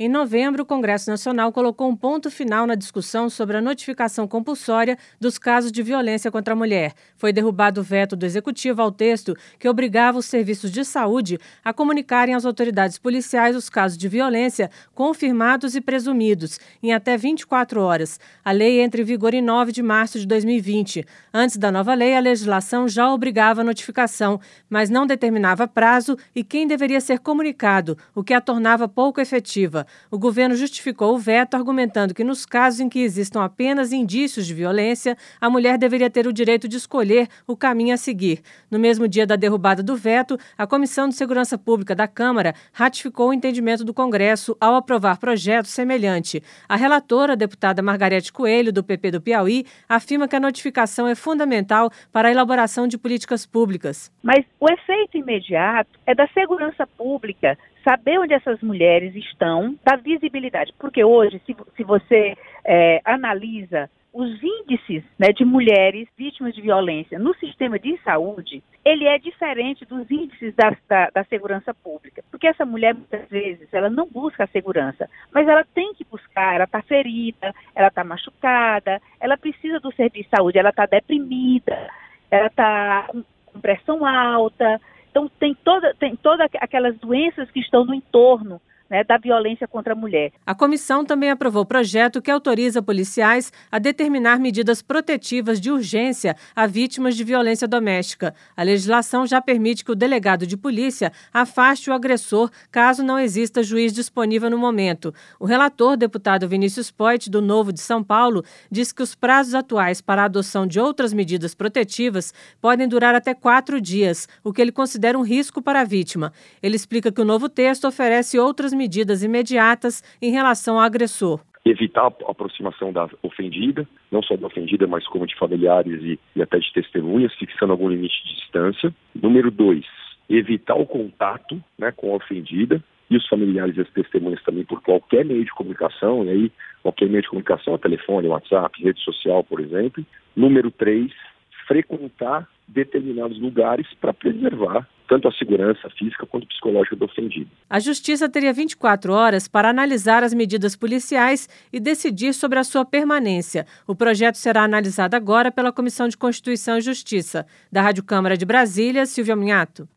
Em novembro, o Congresso Nacional colocou um ponto final na discussão sobre a notificação compulsória dos casos de violência contra a mulher. Foi derrubado o veto do Executivo ao texto que obrigava os serviços de saúde a comunicarem às autoridades policiais os casos de violência confirmados e presumidos, em até 24 horas. A lei entra em vigor em 9 de março de 2020. Antes da nova lei, a legislação já obrigava a notificação, mas não determinava prazo e quem deveria ser comunicado, o que a tornava pouco efetiva. O governo justificou o veto argumentando que nos casos em que existam apenas indícios de violência, a mulher deveria ter o direito de escolher o caminho a seguir. No mesmo dia da derrubada do veto, a Comissão de Segurança Pública da Câmara ratificou o entendimento do Congresso ao aprovar projeto semelhante. A relatora, a deputada Margarete Coelho, do PP do Piauí, afirma que a notificação é fundamental para a elaboração de políticas públicas. Mas o efeito imediato é da segurança pública, saber onde essas mulheres estão, da visibilidade. Porque hoje, se você analisa os índices, né, de mulheres vítimas de violência no sistema de saúde, ele é diferente dos índices da segurança pública. Porque essa mulher, muitas vezes, ela não busca a segurança, mas ela tem que buscar, ela está ferida, ela está machucada, ela precisa do serviço de saúde, ela está deprimida, ela está com pressão alta. Então, tem todas aquelas doenças que estão no entorno, né, da violência contra a mulher. A comissão também aprovou projeto que autoriza policiais a determinar medidas protetivas de urgência a vítimas de violência doméstica. A legislação já permite que o delegado de polícia afaste o agressor caso não exista juiz disponível no momento. O relator, deputado Vinícius Poit, do Novo de São Paulo, diz que os prazos atuais para a adoção de outras medidas protetivas podem durar até 4 dias, o que ele considera um risco para a vítima. Ele explica que o novo texto oferece outras medidas imediatas em relação ao agressor. Evitar a aproximação da ofendida, não só da ofendida, mas como de familiares e até de testemunhas, fixando algum limite de distância. Número 2, evitar o contato, né, com a ofendida e os familiares e as testemunhas também por qualquer meio de comunicação, e aí qualquer meio de comunicação, telefone, WhatsApp, rede social, por exemplo. Número 3, frequentar determinados lugares para preservar tanto a segurança física quanto psicológica do ofendido. A Justiça teria 24 horas para analisar as medidas policiais e decidir sobre a sua permanência. O projeto será analisado agora pela Comissão de Constituição e Justiça. Da Rádio Câmara de Brasília, Silvia Minhato.